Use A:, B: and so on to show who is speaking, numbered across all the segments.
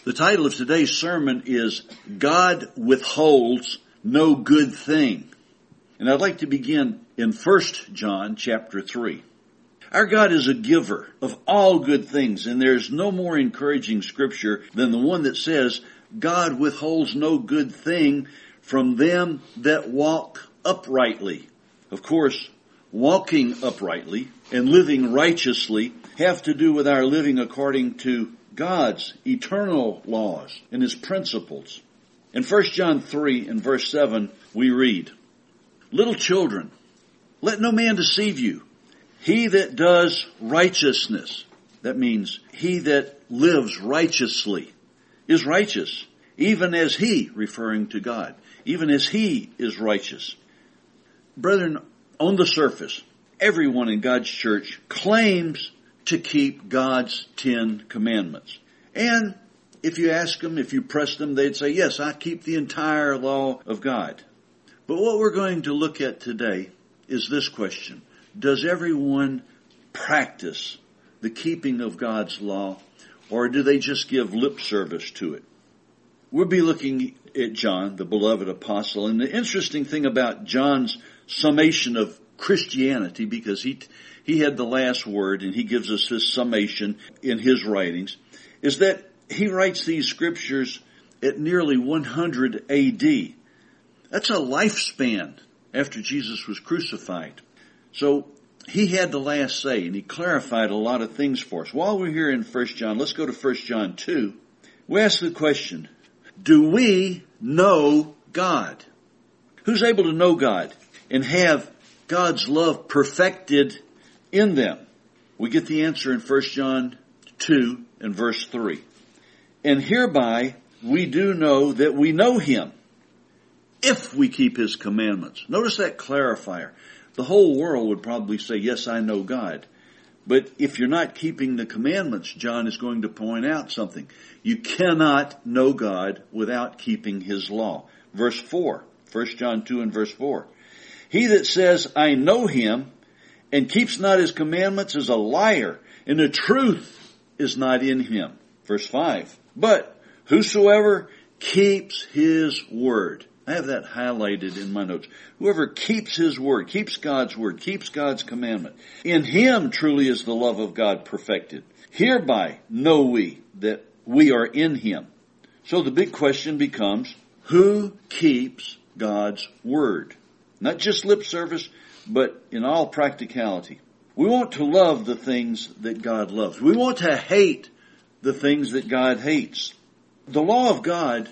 A: The title of today's sermon is God Withholds No Good Thing. And I'd like to begin in 1 John chapter 3. Our God is a giver of all good things, and there's no more encouraging scripture than the one that says, God withholds no good thing from them that walk uprightly. Of course, walking uprightly and living righteously have to do with our living according to God's eternal laws and His principles. In 1 John 3 and verse 7, we read, Little children, let no man deceive you. He that does righteousness, that means he that lives righteously, is righteous, even as he, referring to God, even as he is righteous. Brethren, on the surface, everyone in God's church claims to keep God's 10 commandments. And if you ask them, if you press them, they'd say, yes, I keep the entire law of God. But what we're going to look at today is this question. Does everyone practice the keeping of God's law, or do they just give lip service to it? We'll be looking at John, the beloved apostle, and the interesting thing about John's summation of Christianity, because he had the last word and he gives us his summation in his writings, is that he writes these scriptures at nearly 100 AD. That's a lifespan after Jesus was crucified. So he had the last say, and he clarified a lot of things for us. While we're here in 1 John, let's go to 1 John 2. We ask the question, do we know God? Who's able to know God and have God's love perfected in them? We get the answer in 1 John 2 and verse 3. And hereby we do know that we know Him, if we keep His commandments. Notice that clarifier. The whole world would probably say, yes, I know God. But if you're not keeping the commandments, John is going to point out something. You cannot know God without keeping His law. Verse 4, 1 John 2 and verse 4. He that says, I know Him, and keeps not His commandments is a liar, and the truth is not in him. Verse 5. But whosoever keeps His word. I have that highlighted in my notes. Whoever keeps His word, keeps God's word, keeps God's commandment. In him truly is the love of God perfected. Hereby know we that we are in Him. So the big question becomes, who keeps God's word? Not just lip service, but in all practicality. We want to love the things that God loves. We want to hate the things that God hates. The law of God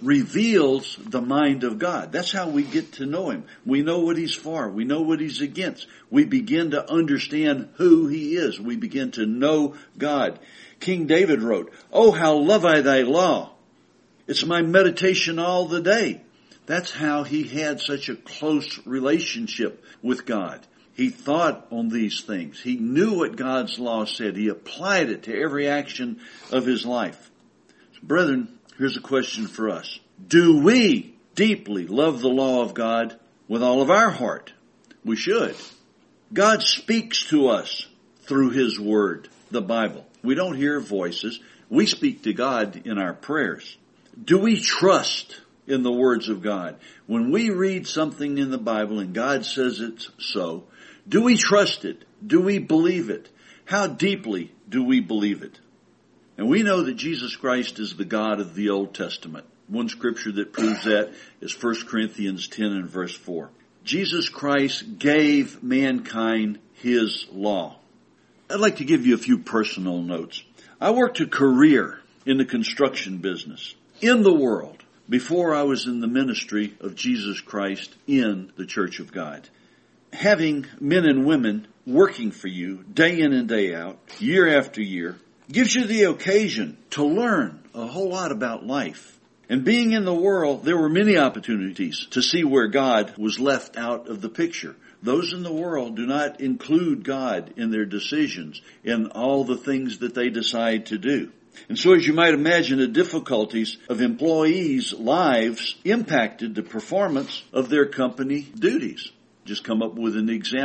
A: reveals the mind of God. That's how we get to know Him. We know what He's for. We know what He's against. We begin to understand who He is. We begin to know God. King David wrote, Oh, how love I thy law. It's my meditation all the day. That's how he had such a close relationship with God. He thought on these things. He knew what God's law said. He applied it to every action of his life. So, brethren, here's a question for us. Do we deeply love the law of God with all of our heart? We should. God speaks to us through His Word, the Bible. We don't hear voices. We speak to God in our prayers. Do we trust in the words of God? When we read something in the Bible and God says it's so, do we trust it? Do we believe it? How deeply do we believe it? And we know that Jesus Christ is the God of the Old Testament. One scripture that proves that is 1 Corinthians 10 and verse 4. Jesus Christ gave mankind His law. I'd like to give you a few personal notes. I worked a career in the construction business in the world before I was in the ministry of Jesus Christ in the Church of God. Having men and women working for you day in and day out, year after year, gives you the occasion to learn a whole lot about life. And being in the world, there were many opportunities to see where God was left out of the picture. Those in the world do not include God in their decisions, in all the things that they decide to do. And so, as you might imagine, the difficulties of employees' lives impacted the performance of their company duties. Just come up with an example.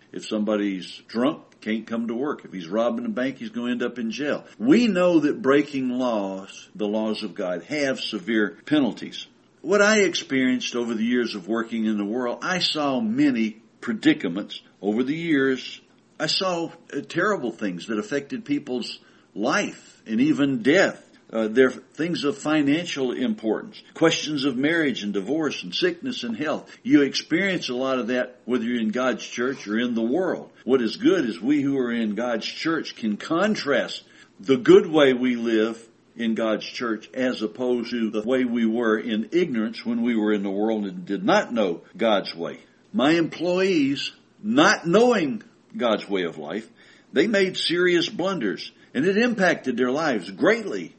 A: If somebody's drunk, can't come to work. If he's robbing a bank, he's going to end up in jail. We know that breaking laws, the laws of God, have severe penalties. What I experienced over the years of working in the world, I saw many predicaments over the years. I saw terrible things that affected people's life and even death. They're things of financial importance, questions of marriage and divorce and sickness and health. You experience a lot of that whether you're in God's church or in the world. What is good is we who are in God's church can contrast the good way we live in God's church as opposed to the way we were in ignorance when we were in the world and did not know God's way. My employees, not knowing God's way of life, they made serious blunders, and it impacted their lives greatly.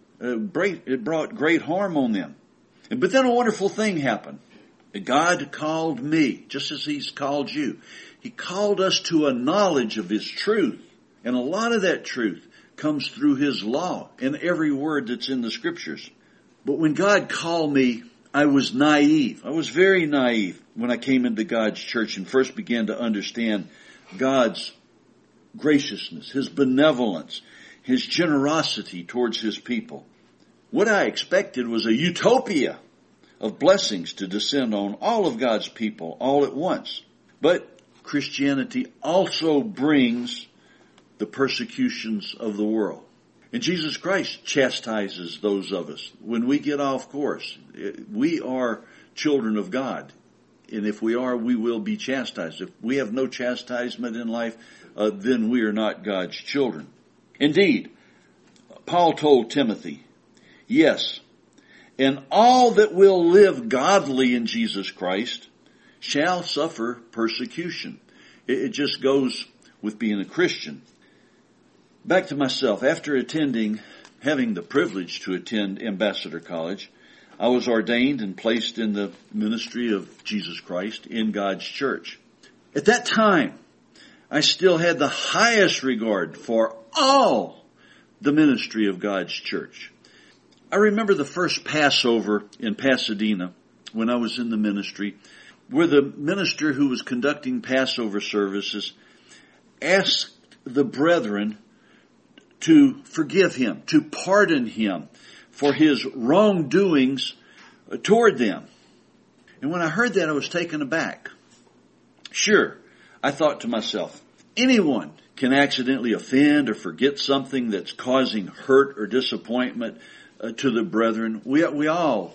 A: It brought great harm on them. But then a wonderful thing happened. God called me, just as He's called you. He called us to a knowledge of His truth. And a lot of that truth comes through His law and every word that's in the Scriptures. But when God called me, I was naive. I was very naive when I came into God's church and first began to understand God's graciousness, His benevolence, His generosity towards His people. What I expected was a utopia of blessings to descend on all of God's people all at once. But Christianity also brings the persecutions of the world. And Jesus Christ chastises those of us. When we get off course, we are children of God. And if we are, we will be chastised. If we have no chastisement in life, then we are not God's children. Indeed, Paul told Timothy, yes, and all that will live godly in Jesus Christ shall suffer persecution. It just goes with being a Christian. Back to myself. After having the privilege to attend Ambassador College, I was ordained and placed in the ministry of Jesus Christ in God's church. At that time, I still had the highest regard for all the ministry of God's church. I remember the first Passover in Pasadena when I was in the ministry, where the minister who was conducting Passover services asked the brethren to forgive him, to pardon him for his wrongdoings toward them. And when I heard that, I was taken aback. Sure, I thought to myself, anyone can accidentally offend or forget something that's causing hurt or disappointment to the brethren. We all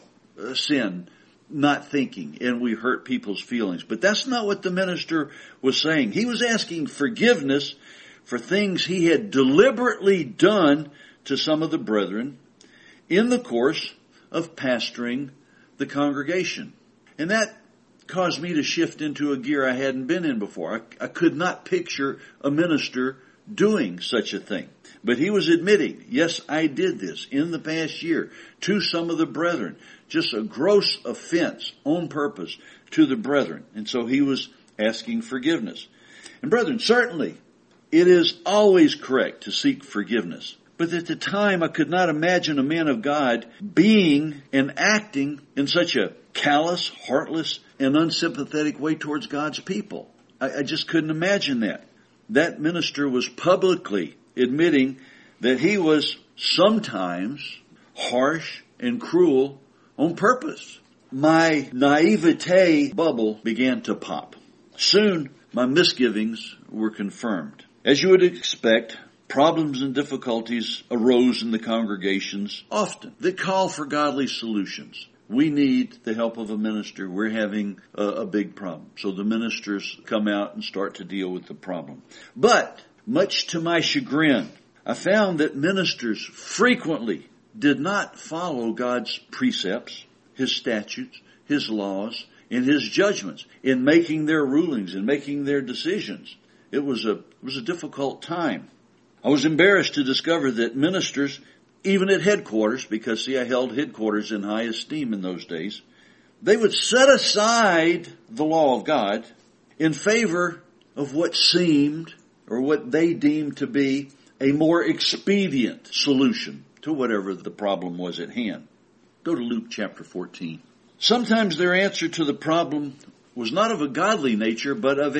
A: sin not thinking, and we hurt people's feelings. But that's not what the minister was saying. He was asking forgiveness for things he had deliberately done to some of the brethren in the course of pastoring the congregation. And that caused me to shift into a gear I hadn't been in before. I could not picture a minister doing such a thing. But he was admitting, yes, I did this in the past year to some of the brethren. Just a gross offense on purpose to the brethren. And so he was asking forgiveness. And brethren, certainly it is always correct to seek forgiveness. But at the time, I could not imagine a man of God being and acting in such a callous, heartless, and unsympathetic way towards God's people. I just couldn't imagine that. That minister was publicly admitting that he was sometimes harsh and cruel on purpose. My naivete bubble began to pop. Soon, my misgivings were confirmed. As you would expect, problems and difficulties arose in the congregations often that call for godly solutions. We need the help of a minister. We're having a big problem. So the ministers come out and start to deal with the problem. But, much to my chagrin, I found that ministers frequently did not follow God's precepts, His statutes, His laws, and His judgments in making their rulings and making their decisions. It was a difficult time. I was embarrassed to discover that ministers, even at headquarters, because I held headquarters in high esteem in those days, they would set aside the law of God in favor of what seemed or what they deemed to be a more expedient solution to whatever the problem was at hand. Go to Luke chapter 14. Sometimes their answer to the problem was not of a godly nature, but of a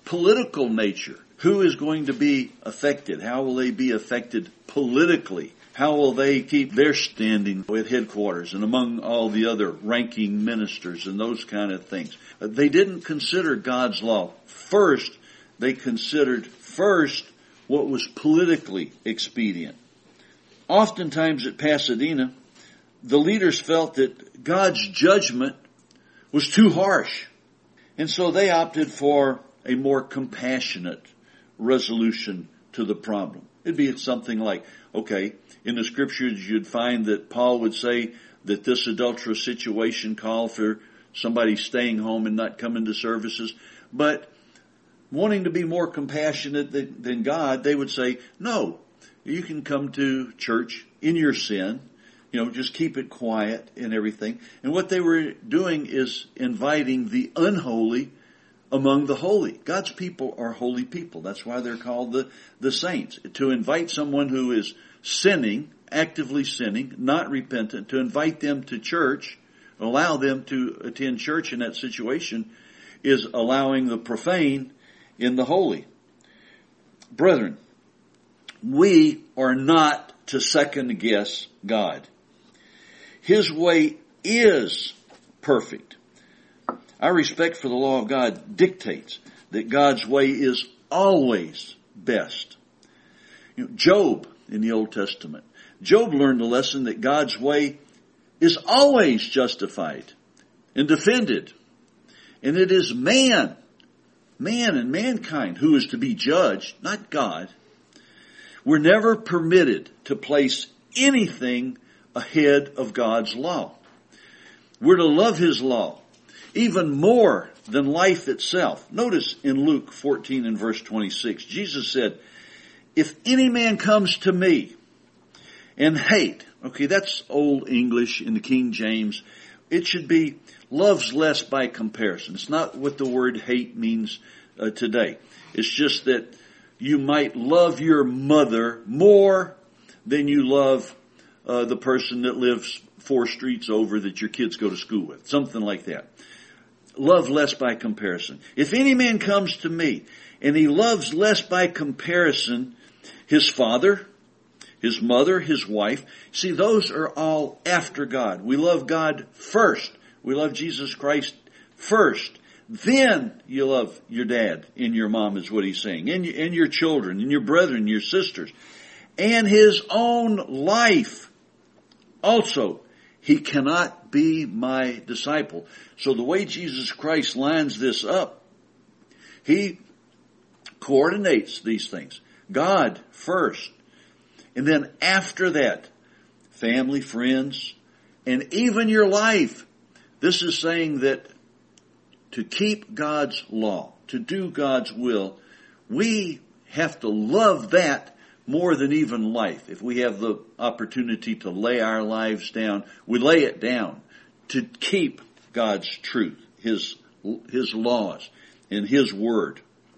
A: political nature. Who is going to be affected? How will they be affected politically? How will they keep their standing with headquarters and among all the other ranking ministers and those kind of things? They didn't consider God's law first. They considered first what was politically expedient. Oftentimes at Pasadena, the leaders felt that God's judgment was too harsh. And so they opted for a more compassionate resolution to the problem. It'd be something like, okay, in the scriptures you'd find that Paul would say that this adulterous situation called for somebody staying home and not coming to services. But wanting to be more compassionate than God, they would say, no, you can come to church in your sin. Just keep it quiet and everything. And what they were doing is inviting the unholy among the holy. God's people are holy people. That's why they're called the saints. To invite someone who is sinning, actively sinning, not repentant, to invite them to church, allow them to attend church in that situation, is allowing the profane in the holy. Brethren, we are not to second guess God. His way is perfect. Our respect for the law of God dictates that God's way is always best. Job in the Old Testament, Job learned the lesson that God's way is always justified and defended. And it is man and mankind who is to be judged, not God. We're never permitted to place anything ahead of God's law. We're to love His law even more than life itself. Notice in Luke 14 and verse 26, Jesus said, if any man comes to me and hate, okay, that's Old English in the King James. It should be loves less by comparison. It's not what the word hate means today. It's just that you might love your mother more than you love the person that lives 4 streets over that your kids go to school with. Something like that. Love less by comparison. If any man comes to me and he loves less by comparison his father, his mother, his wife, see, those are all after God. We love God first. We love Jesus Christ first. Then you love your dad and your mom is what he's saying. And your children and your brethren, your sisters. And his own life. Also, he cannot be my disciple. So the way Jesus Christ lines this up, He coordinates these things. God first. And then after that, family, friends, and even your life. This is saying that to keep God's law, to do God's will, we have to love that more than even life. If we have the opportunity to lay our lives down, we lay it down to keep God's truth, His laws, and His word.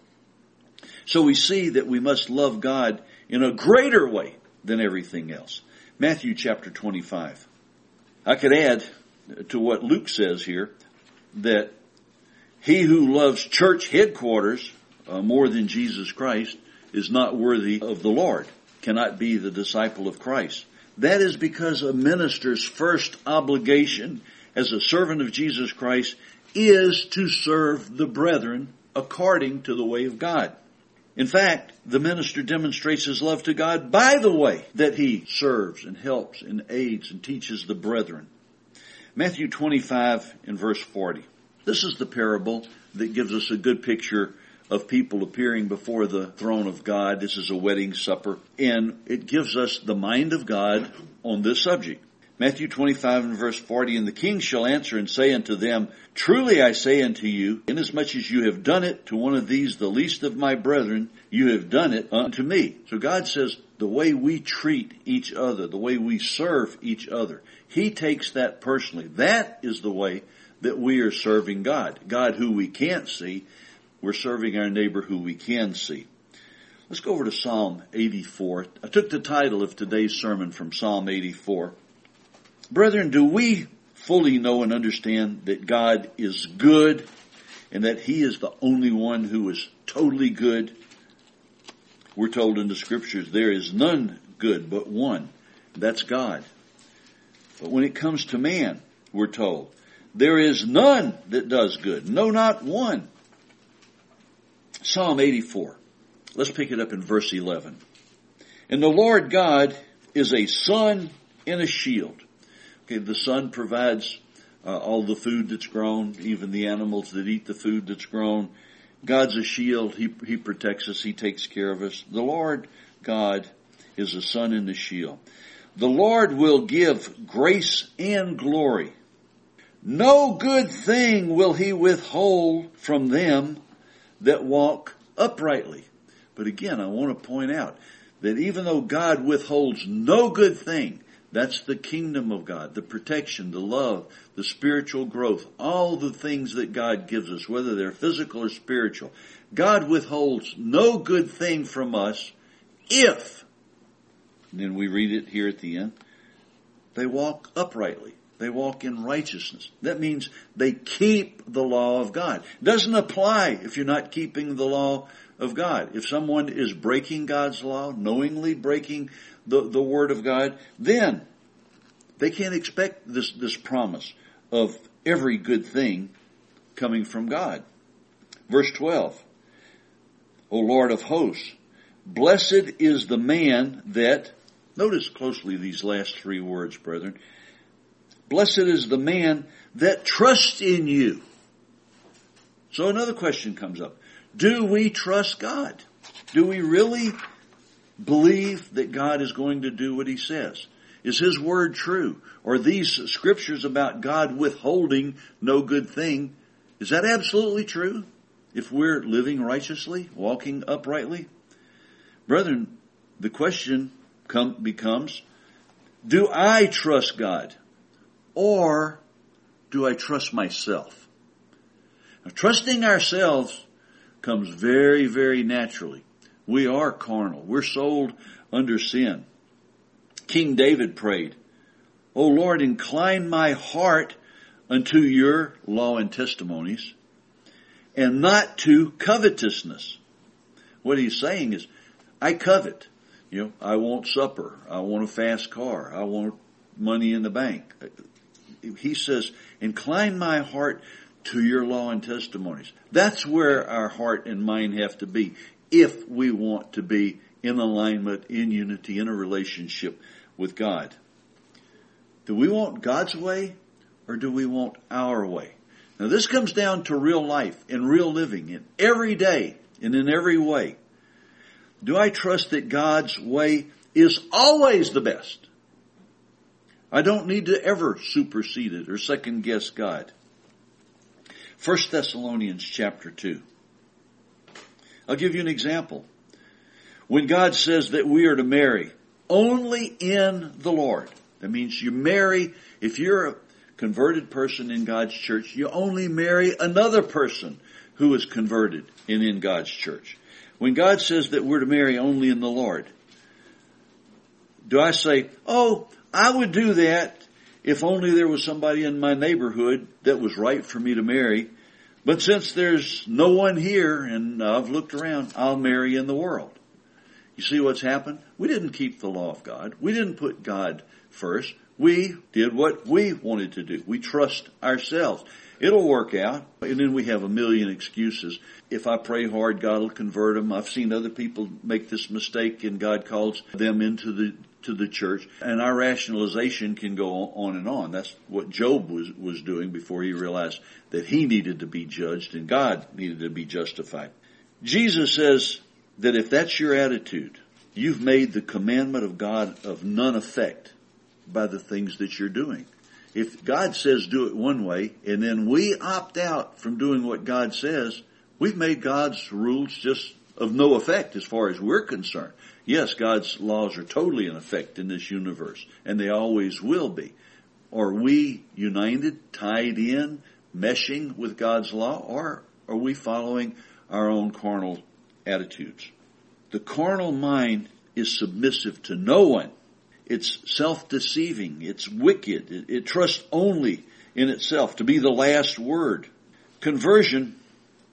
A: So we see that we must love God in a greater way than everything else. Matthew chapter 25. I could add to what Luke says here that he who loves church headquarters more than Jesus Christ is not worthy of the Lord, cannot be the disciple of Christ. That is because a minister's first obligation as a servant of Jesus Christ is to serve the brethren according to the way of God. In fact, the minister demonstrates his love to God by the way that he serves and helps and aids and teaches the brethren. Matthew 25 and verse 40. This is the parable that gives us a good picture of people appearing before the throne of God. This is a wedding supper, and it gives us the mind of God on this subject. Matthew 25 and verse 40, and the king shall answer and say unto them, truly I say unto you, inasmuch as you have done it to one of these, the least of my brethren, you have done it unto me. So God says the way we treat each other, the way we serve each other, He takes that personally. That is the way that we are serving God. God who we can't see, we're serving our neighbor who we can see. Let's go over to Psalm 84. I took the title of today's sermon from Psalm 84. Brethren, do we fully know and understand that God is good and that He is the only one who is totally good. We're told in the Scriptures there is none good but one. That's God. But when it comes to man, we're told, there is none that does good. No, not one. Psalm 84. Let's pick it up in verse 11. And the Lord God is a sun and a shield. Okay, the sun provides all the food that's grown, even the animals that eat the food that's grown. God's a shield. He protects us. He takes care of us. The Lord God is a sun and a shield. The Lord will give grace and glory. No good thing will He withhold from them that walk uprightly. But again, I want to point out that even though God withholds no good thing, that's the kingdom of God, the protection, the love, the spiritual growth, all the things that God gives us, whether they're physical or spiritual. God withholds no good thing from us if, and then we read it here at the end, they walk uprightly. They walk in righteousness. That means they keep the law of God. It doesn't apply if you're not keeping the law of God. If someone is breaking God's law, knowingly breaking the word of God, then they can't expect this promise of every good thing coming from God. Verse 12, O Lord of hosts, blessed is the man that, notice closely these last three words, brethren, blessed is the man that trusts in you. So another question comes up. Do we trust God? Do we really believe that God is going to do what He says? Is His word true? Or these scriptures about God withholding no good thing, is that absolutely true? If we're living righteously, walking uprightly? Brethren, the question becomes, do I trust God? Or do I trust myself? Now, trusting ourselves comes very, very naturally. We are carnal. We're sold under sin. King David prayed, O Lord, incline my heart unto your law and testimonies, and not to covetousness. What he's saying is, I covet. I want supper. I want a fast car. I want money in the bank. He says, incline my heart to your law and testimonies. That's where our heart and mind have to be if we want to be in alignment, in unity, in a relationship with God. Do we want God's way or do we want our way? Now this comes down to real life and real living in every day and in every way. Do I trust that God's way is always the best? I don't need to ever supersede it or second guess God. 1 Thessalonians chapter 2. I'll give you an example. When God says that we are to marry only in the Lord, that means you marry, if you're a converted person in God's church, you only marry another person who is converted and in God's church. When God says that we're to marry only in the Lord, do I say, oh, I would do that if only there was somebody in my neighborhood that was right for me to marry. But since there's no one here and I've looked around, I'll marry in the world. You see what's happened? We didn't keep the law of God. We didn't put God first. We did what we wanted to do. We trust ourselves. It'll work out. And then we have a million excuses. If I pray hard, God will convert them. I've seen other people make this mistake and God calls them into the church. And our rationalization can go on and on. That's what Job was doing before he realized that he needed to be judged and God needed to be justified. Jesus says that if that's your attitude, you've made the commandment of God of none effect by the things that you're doing. If God says do it one way and then we opt out from doing what God says, we've made God's rules just of no effect as far as we're concerned. Yes, God's laws are totally in effect in this universe, and they always will be. Are we united, tied in, meshing with God's law, or are we following our own carnal attitudes? The carnal mind is submissive to no one. It's self-deceiving. It's wicked. It trusts only in itself to be the last word. Conversion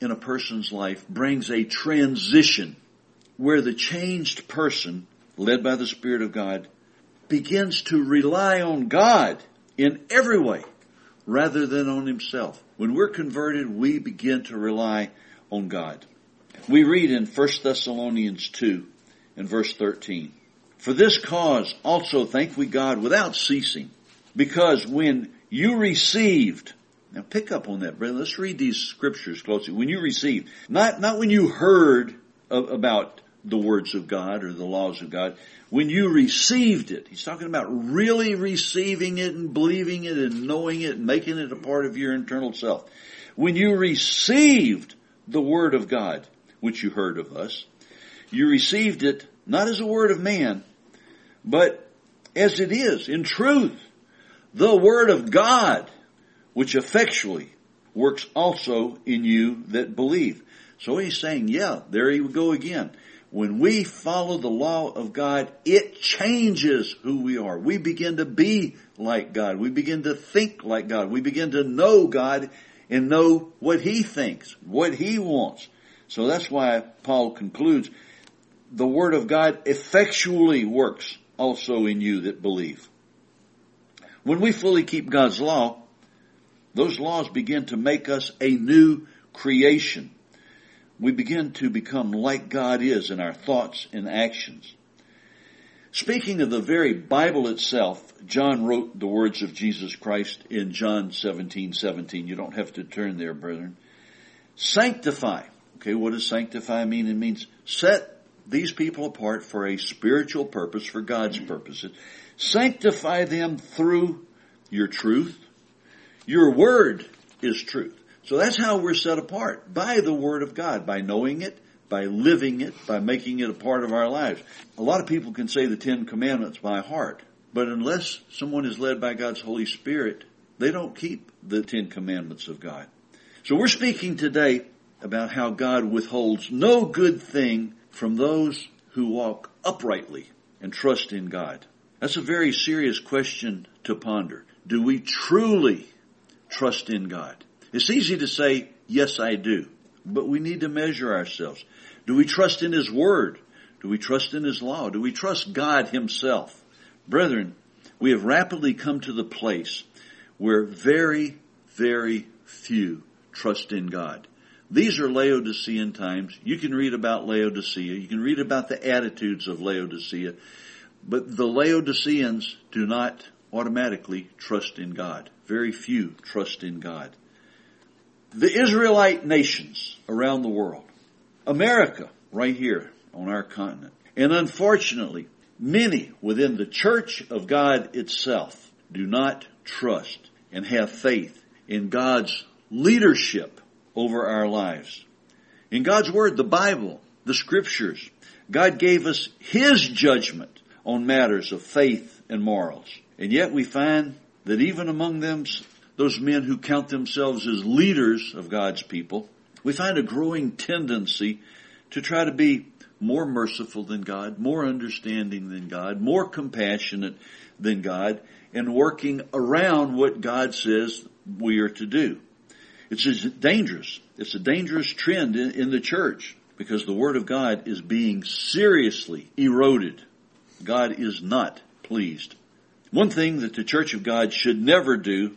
A: in a person's life brings a transition where the changed person, led by the Spirit of God, begins to rely on God in every way rather than on himself. When we're converted, we begin to rely on God. We read in 1 Thessalonians 2 and verse 13, "For this cause also thank we God without ceasing, because when you received," now pick up on that, brother. Let's read these scriptures closely. When you received, not when you heard about the words of God or the laws of God. When you received it, he's talking about really receiving it and believing it and knowing it and making it a part of your internal self. When you received the word of God, which you heard of us, you received it not as a word of man, but as it is, in truth, the word of God, which effectually works also in you that believe. So he's saying, there you go again. When we follow the law of God, it changes who we are. We begin to be like God. We begin to think like God. We begin to know God and know what he thinks, what he wants. So that's why Paul concludes, the word of God effectually works also in you that believe. When we fully keep God's law, those laws begin to make us a new creation. We begin to become like God is in our thoughts and actions. Speaking of the very Bible itself, John wrote the words of Jesus Christ in John 17:17. You don't have to turn there, brethren. Sanctify. Okay, what does sanctify mean? It means set these people apart for a spiritual purpose, for God's purposes. Sanctify them through your truth. Your word is truth. So that's how we're set apart, by the word of God, by knowing it, by living it, by making it a part of our lives. A lot of people can say the 10 Commandments by heart, but unless someone is led by God's Holy Spirit, they don't keep the 10 Commandments of God. So we're speaking today about how God withholds no good thing from those who walk uprightly and trust in God. That's a very serious question to ponder. Do we truly trust in God? It's easy to say, yes, I do. But we need to measure ourselves. Do we trust in his word? Do we trust in his law? Do we trust God himself? Brethren, we have rapidly come to the place where very, very few trust in God. These are Laodicean times. You can read about Laodicea. You can read about the attitudes of Laodicea. But the Laodiceans do not automatically trust in God. Very few trust in God. The Israelite nations around the world, America right here on our continent, and unfortunately, many within the church of God itself do not trust and have faith in God's leadership over our lives. In God's Word, the Bible, the Scriptures, God gave us his judgment on matters of faith and morals. And yet we find that even among them, those men who count themselves as leaders of God's people, we find a growing tendency to try to be more merciful than God, more understanding than God, more compassionate than God, and working around what God says we are to do. It's dangerous. It's a dangerous trend in the church because the Word of God is being seriously eroded. God is not pleased. One thing that the Church of God should never do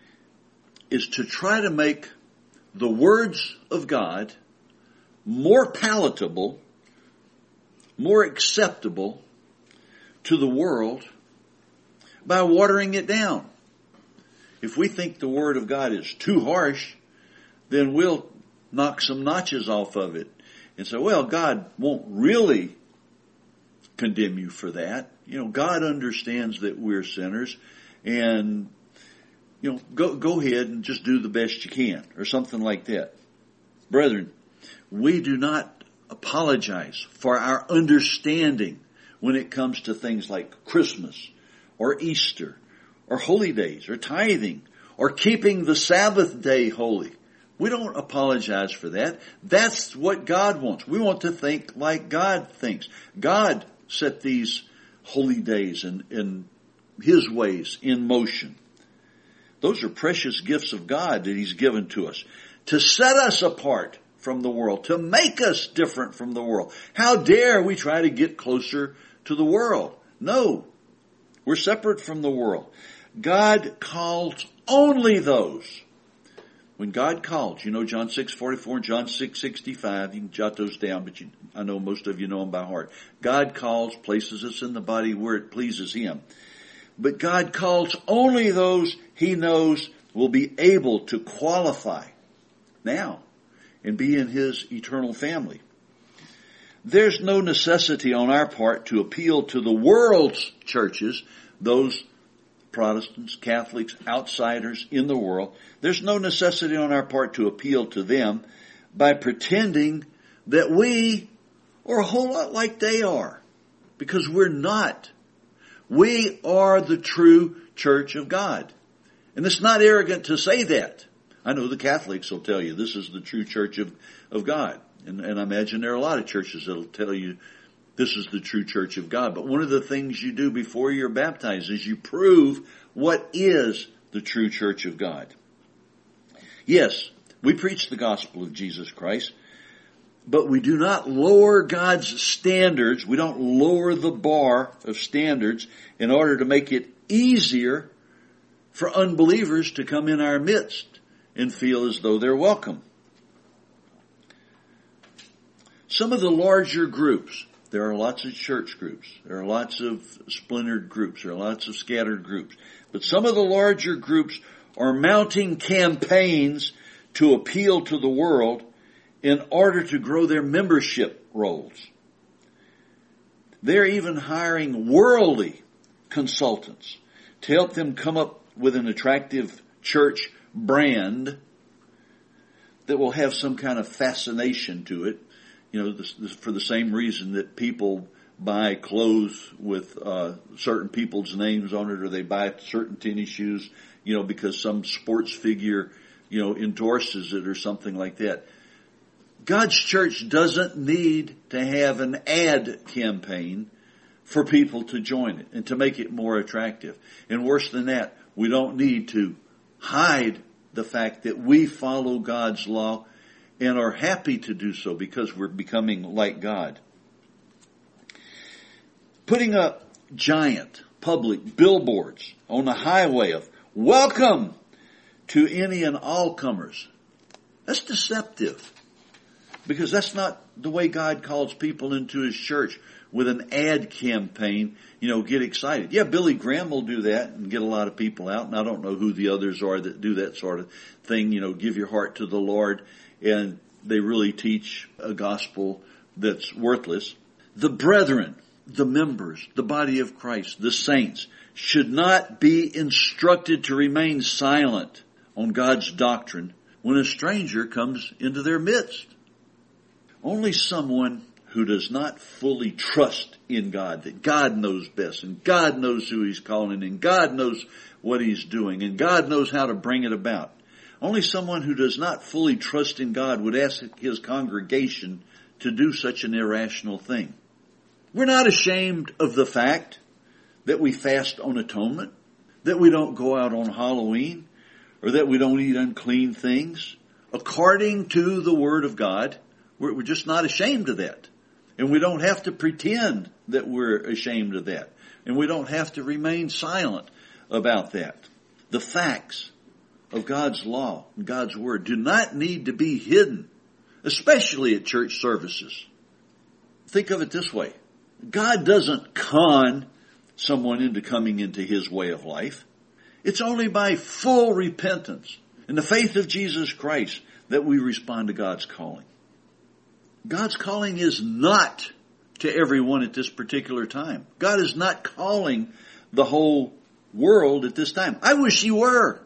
A: is to try to make the words of God more palatable, more acceptable to the world by watering it down. If we think the Word of God is too harsh, then we'll knock some notches off of it and say, well, God won't really condemn you for that. God understands that we're sinners and go ahead and just do the best you can, or something like that. Brethren, we do not apologize for our understanding when it comes to things like Christmas or Easter or holy days or tithing or keeping the Sabbath day holy. We don't apologize for that. That's what God wants. We want to think like God thinks. God set these holy days and his ways in motion. Those are precious gifts of God that he's given to us to set us apart from the world, to make us different from the world. How dare we try to get closer to the world? No, we're separate from the world. God calls only those. When God calls, you know John 6:44 and John 6:65, you can jot those down, but I know most of you know them by heart. God calls, places us in the body where it pleases Him. But God calls only those He knows will be able to qualify now and be in His eternal family. There's no necessity on our part to appeal to the world's churches, those Protestants, Catholics, outsiders in the world. There's no necessity on our part to appeal to them by pretending that we are a whole lot like they are, because we're not. We are the true church of God. And it's not arrogant to say that. I know the Catholics will tell you this is the true church of God. And I imagine there are a lot of churches that will tell you this is the true church of God. But one of the things you do before you're baptized is you prove what is the true church of God. Yes, we preach the gospel of Jesus Christ, but we do not lower God's standards. We don't lower the bar of standards in order to make it easier for unbelievers to come in our midst and feel as though they're welcome. Some of the larger groups, there are lots of church groups, there are lots of splintered groups, there are lots of scattered groups, but some of the larger groups are mounting campaigns to appeal to the world in order to grow their membership rolls. They're even hiring worldly consultants to help them come up with an attractive church brand that will have some kind of fascination to it. You know, for the same reason that people buy clothes with certain people's names on it, or they buy certain tennis shoes, you know, because some sports figure, you know, endorses it or something like that. God's church doesn't need to have an ad campaign for people to join it and to make it more attractive. And worse than that, we don't need to hide the fact that we follow God's law and are happy to do so because we're becoming like God. Putting up giant public billboards on the highway of welcome to any and all comers, that's deceptive, because that's not the way God calls people into His church with an ad campaign, you know, get excited. Yeah, Billy Graham will do that and get a lot of people out, and I don't know who the others are that do that sort of thing, you know, give your heart to the Lord, and they really teach a gospel that's worthless. The brethren, the members, the body of Christ, the saints, should not be instructed to remain silent on God's doctrine when a stranger comes into their midst. Only someone who does not fully trust in God, that God knows best, and God knows who He's calling, and God knows what He's doing, and God knows how to bring it about. Only someone who does not fully trust in God would ask his congregation to do such an irrational thing. We're not ashamed of the fact that we fast on atonement, that we don't go out on Halloween, or that we don't eat unclean things. According to the Word of God, we're just not ashamed of that. And we don't have to pretend that we're ashamed of that. And we don't have to remain silent about that. The facts of God's law and God's Word do not need to be hidden, especially at church services. Think of it this way. God doesn't con someone into coming into His way of life. It's only by full repentance and the faith of Jesus Christ that we respond to God's calling. God's calling is not to everyone at this particular time. God is not calling the whole world at this time. I wish He were.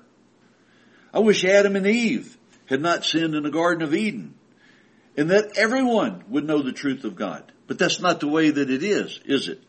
A: I wish Adam and Eve had not sinned in the Garden of Eden, and that everyone would know the truth of God. But that's not the way that it is it?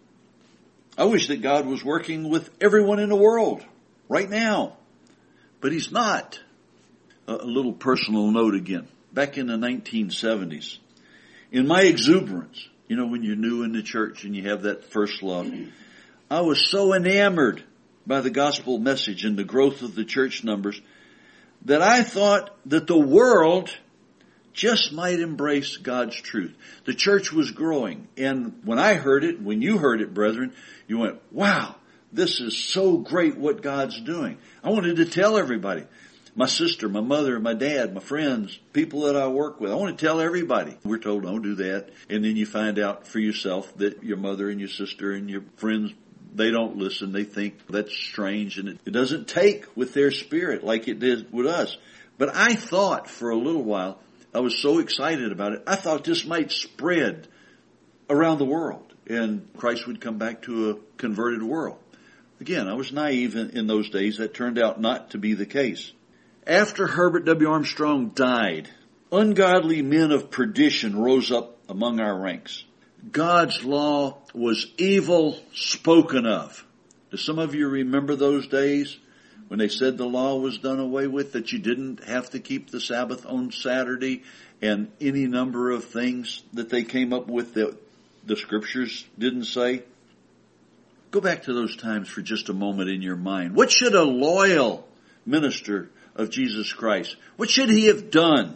A: I wish that God was working with everyone in the world right now, but He's not. A little personal note again. Back in the 1970s, in my exuberance, you know, when you're new in the church and you have that first love, I was so enamored by the gospel message and the growth of the church numbers that I thought that the world just might embrace God's truth. The church was growing. And when I heard it, when you heard it, brethren, you went, wow, this is so great what God's doing. I wanted to tell everybody. My sister, my mother, my dad, my friends, people that I work with. I want to tell everybody. We're told, don't do that. And then you find out for yourself that your mother and your sister and your friends, they don't listen. They think that's strange. And it doesn't take with their spirit like it did with us. But I thought for a little while, I was so excited about it. I thought this might spread around the world and Christ would come back to a converted world. Again, I was naive in those days. That turned out not to be the case. After Herbert W. Armstrong died, ungodly men of perdition rose up among our ranks. God's law was evil spoken of. Do some of you remember those days when they said the law was done away with, that you didn't have to keep the Sabbath on Saturday, and any number of things that they came up with that the scriptures didn't say? Go back to those times for just a moment in your mind. What should a loyal minister of Jesus Christ, what should he have done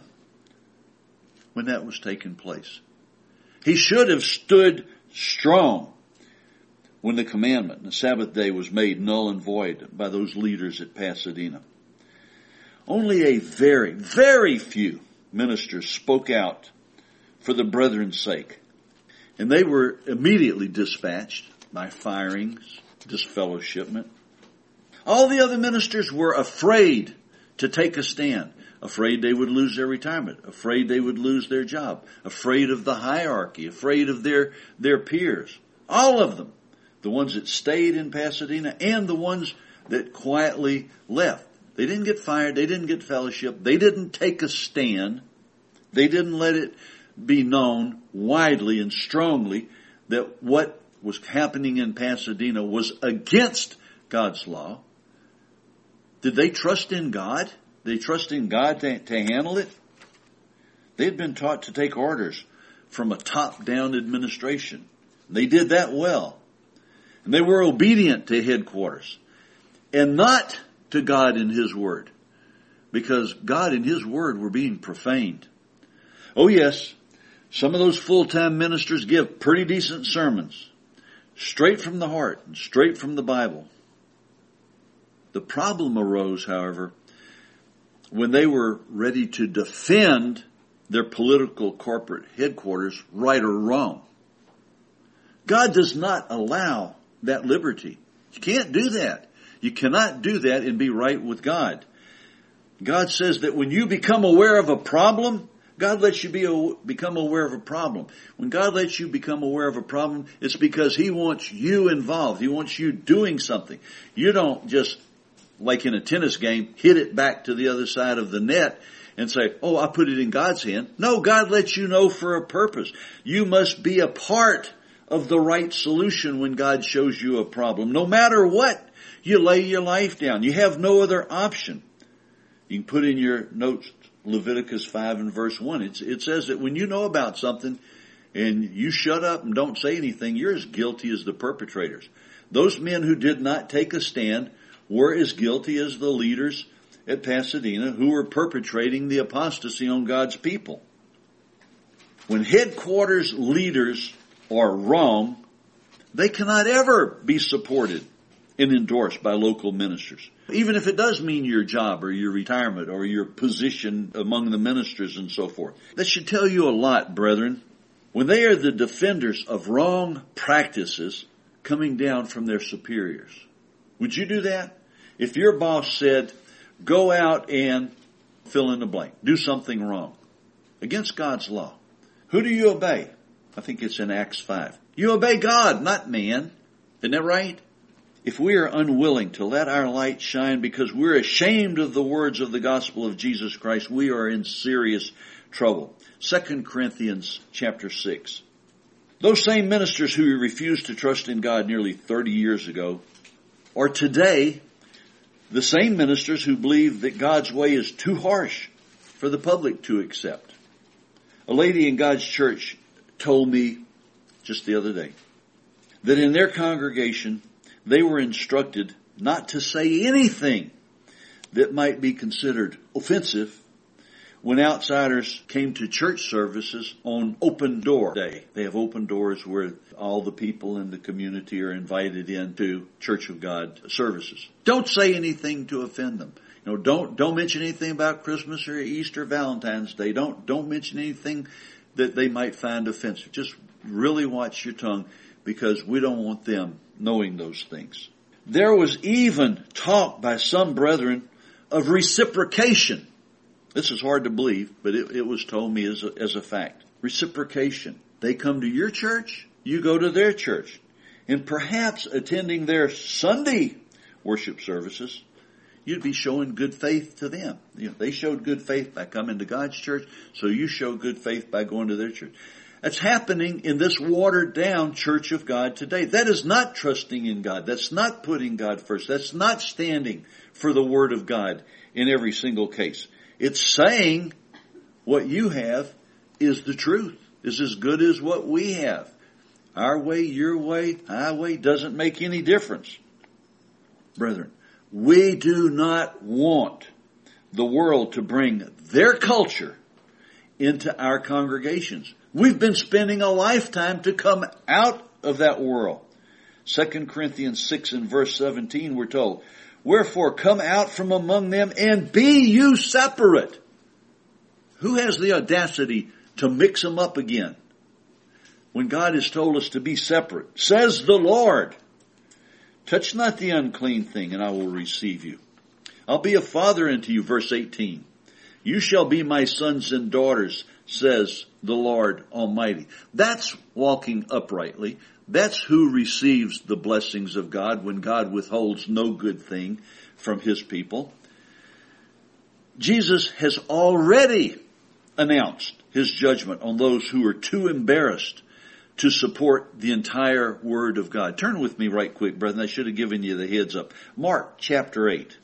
A: when that was taking place? He should have stood strong when the commandment, the Sabbath day, was made null and void by those leaders at Pasadena. Only a very, very few ministers spoke out for the brethren's sake. And they were immediately dispatched by firings, disfellowshipment. All the other ministers were afraid to take a stand. Afraid they would lose their retirement. Afraid they would lose their job. Afraid of the hierarchy. Afraid of their peers. All of them. The ones that stayed in Pasadena and the ones that quietly left. They didn't get fired. They didn't get fellowship. They didn't take a stand. They didn't let it be known widely and strongly that what was happening in Pasadena was against God's law. Did they trust in God? Did they trust in God to handle it? They had been taught to take orders from a top-down administration. They did that well. And they were obedient to headquarters. And not to God and His Word. Because God and His Word were being profaned. Oh yes, some of those full-time ministers give pretty decent sermons. Straight from the heart and straight from the Bible. The problem arose, however, when they were ready to defend their political corporate headquarters, right or wrong. God does not allow that liberty. You can't do that. You cannot do that and be right with God. God says that when you become aware of a problem, God lets you become aware of a problem. When God lets you become aware of a problem, it's because He wants you involved. He wants you doing something. You don't just, like in a tennis game, hit it back to the other side of the net and say, oh, I put it in God's hand. No, God lets you know for a purpose. You must be a part of the right solution when God shows you a problem. No matter what, you lay your life down. You have no other option. You can put in your notes Leviticus 5 and verse 1. It says that when you know about something and you shut up and don't say anything, you're as guilty as the perpetrators. Those men who did not take a stand were as guilty as the leaders at Pasadena who were perpetrating the apostasy on God's people. When headquarters leaders are wrong, they cannot ever be supported and endorsed by local ministers. Even if it does mean your job or your retirement or your position among the ministers and so forth. That should tell you a lot, brethren. When they are the defenders of wrong practices coming down from their superiors. Would you do that? If your boss said, go out and fill in the blank, do something wrong against God's law, who do you obey? I think it's in Acts 5. You obey God, not man. Isn't that right? If we are unwilling to let our light shine because we're ashamed of the words of the gospel of Jesus Christ, we are in serious trouble. 2 Corinthians chapter 6. Those same ministers who refused to trust in God nearly 30 years ago are today the same ministers who believe that God's way is too harsh for the public to accept. A lady in God's church told me just the other day that in their congregation they were instructed not to say anything that might be considered offensive when outsiders came to church services on Open Door Day. They have open doors where all the people in the community are invited into Church of God services. Don't say anything to offend them. Don't mention anything about Christmas or Easter, Valentine's Day. Don't mention anything that they might find offensive. Just really watch your tongue, because we don't want them knowing those things. There was even talk by some brethren of reciprocation. This is hard to believe, but it was told me as a fact. Reciprocation. They come to your church, you go to their church. And perhaps attending their Sunday worship services, you'd be showing good faith to them. They showed good faith by coming to God's church, so you show good faith by going to their church. That's happening in this watered down Church of God today. That is not trusting in God. That's not putting God first. That's not standing for the Word of God in every single case. It's saying what you have is the truth, is as good as what we have. Our way, your way, our way doesn't make any difference. Brethren, we do not want the world to bring their culture into our congregations. We've been spending a lifetime to come out of that world. 2 Corinthians 6 and verse 17 we're told, "Wherefore come out from among them and be you separate." Who has the audacity to mix them up again when God has told us to be separate? Says the Lord, "Touch not the unclean thing, and I will receive you. I'll be a father unto you," verse 18. "You shall be my sons and daughters, says the Lord Almighty." That's walking uprightly. That's who receives the blessings of God when God withholds no good thing from His people. Jesus has already announced His judgment on those who are too embarrassed to support the entire Word of God. Turn with me right quick, brethren. I should have given you the heads up. Mark chapter 8.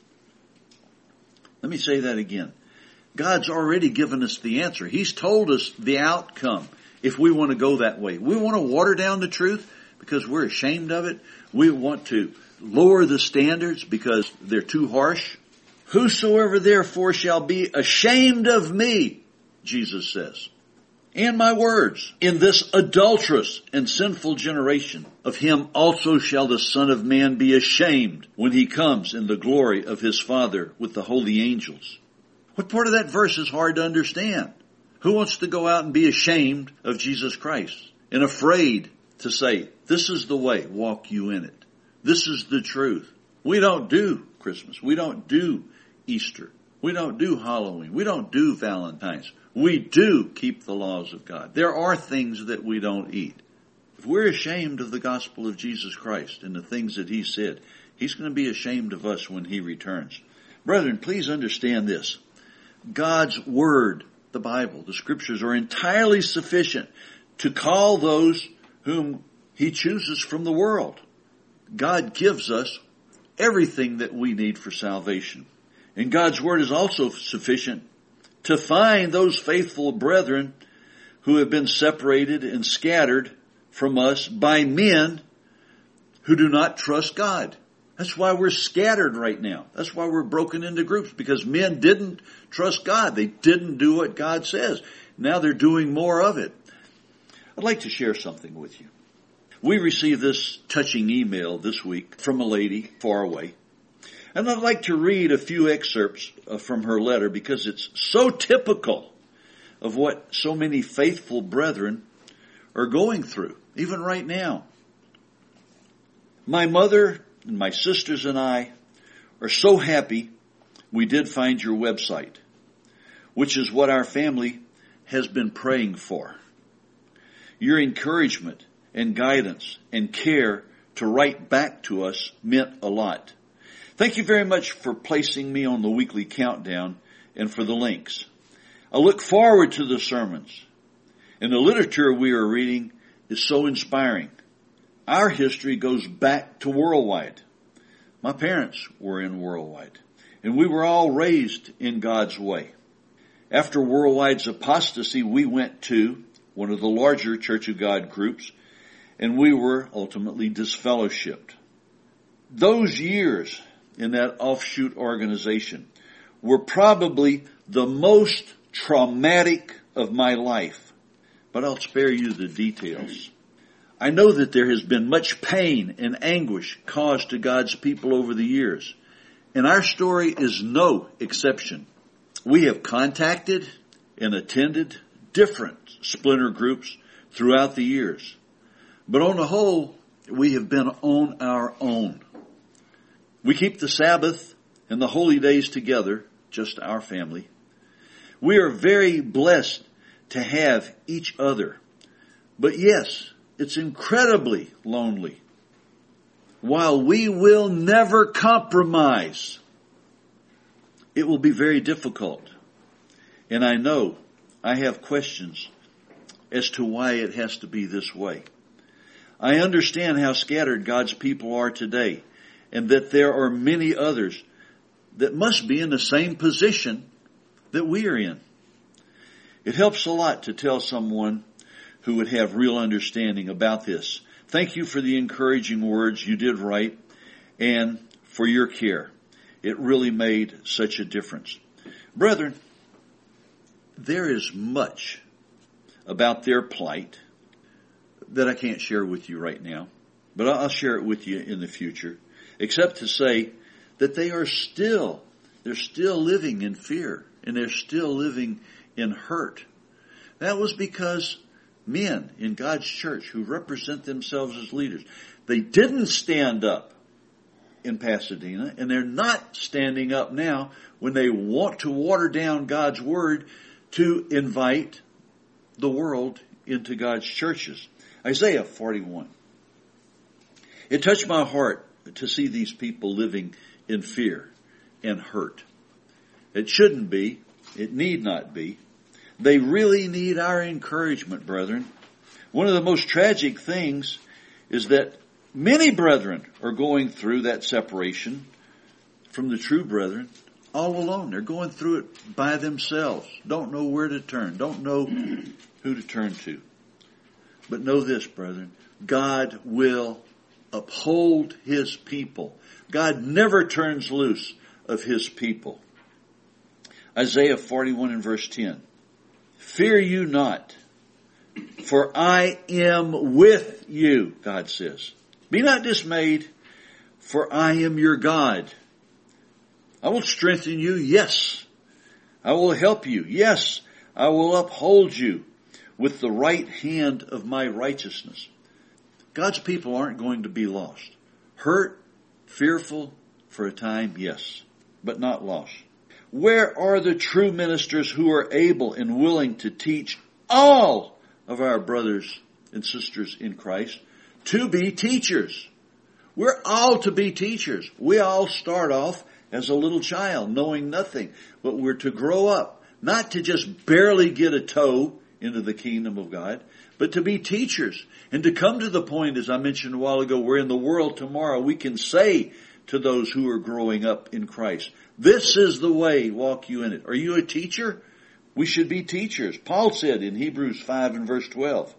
A: Let me say that again. God's already given us the answer. He's told us the outcome if we want to go that way. We want to water down the truth because we're ashamed of it. We want to lower the standards because they're too harsh. "Whosoever therefore shall be ashamed of me," Jesus says, "and my words, in this adulterous and sinful generation, of him also shall the Son of Man be ashamed when He comes in the glory of His Father with the holy angels." What part of that verse is hard to understand? Who wants to go out and be ashamed of Jesus Christ and afraid to say, "This is the way, walk you in it. This is the truth"? We don't do Christmas. We don't do Easter. We don't do Halloween. We don't do Valentine's. We do keep the laws of God. There are things that we don't eat. If we're ashamed of the gospel of Jesus Christ and the things that He said, He's going to be ashamed of us when He returns. Brethren, please understand this. God's Word, the Bible, the Scriptures, are entirely sufficient to call those whom He chooses from the world. God gives us everything that we need for salvation. And God's Word is also sufficient to find those faithful brethren who have been separated and scattered from us by men who do not trust God. That's why we're scattered right now. That's why we're broken into groups, because men didn't trust God. They didn't do what God says. Now they're doing more of it. I'd like to share something with you. We received this touching email this week from a lady far away. And I'd like to read a few excerpts from her letter because it's so typical of what so many faithful brethren are going through, even right now. "My mother and my sisters and I are so happy we did find your website, which is what our family has been praying for. Your encouragement and guidance and care to write back to us meant a lot. Thank you very much for placing me on the weekly countdown and for the links. I look forward to the sermons, and the literature we are reading is so inspiring. Our history goes back to Worldwide. My parents were in Worldwide, and we were all raised in God's way. After Worldwide's apostasy, we went to one of the larger Church of God groups, and we were ultimately disfellowshipped. Those years in that offshoot organization were probably the most traumatic of my life, but I'll spare you the details. I know that there has been much pain and anguish caused to God's people over the years, and our story is no exception. We have contacted and attended different splinter groups throughout the years, but on the whole, we have been on our own. We keep the Sabbath and the holy days together, just our family. We are very blessed to have each other. But yes, it's incredibly lonely. While we will never compromise, it will be very difficult. And I know I have questions as to why it has to be this way. I understand how scattered God's people are today, and that there are many others that must be in the same position that we are in. It helps a lot to tell someone who would have real understanding about this. Thank you for the encouraging words you did write and for your care. It really made such a difference. Brethren, there is much about their plight that I can't share with you right now, but I'll share it with you in the future, except to say that they're still living in fear, and they're still living in hurt. That was because men in God's church who represent themselves as leaders, they didn't stand up in Pasadena, and they're not standing up now when they want to water down God's word to invite the world into God's churches. Isaiah 41. It touched my heart to see these people living in fear and hurt. It shouldn't be. It need not be. They really need our encouragement, brethren. One of the most tragic things is that many brethren are going through that separation from the true brethren all alone. They're going through it by themselves. Don't know where to turn. Don't know who to turn to. But know this, brethren. God will uphold His people. God never turns loose of His people. Isaiah 41 and verse 10. Fear you not, for I am with you, God says. Be not dismayed, for I am your God. I will strengthen you, yes. I will help you, yes. I will uphold you with the right hand of my righteousness. God's people aren't going to be lost. Hurt, fearful for a time, yes, but not lost. Where are the true ministers who are able and willing to teach all of our brothers and sisters in Christ to be teachers? We're all to be teachers. We all start off as a little child, knowing nothing, but we're to grow up, not to just barely get a toe into the kingdom of God, but to be teachers and to come to the point, as I mentioned a while ago, where in the world tomorrow we can say to those who are growing up in Christ, this is the way, walk you in it. Are you a teacher? We should be teachers. Paul said in Hebrews 5 and verse 12,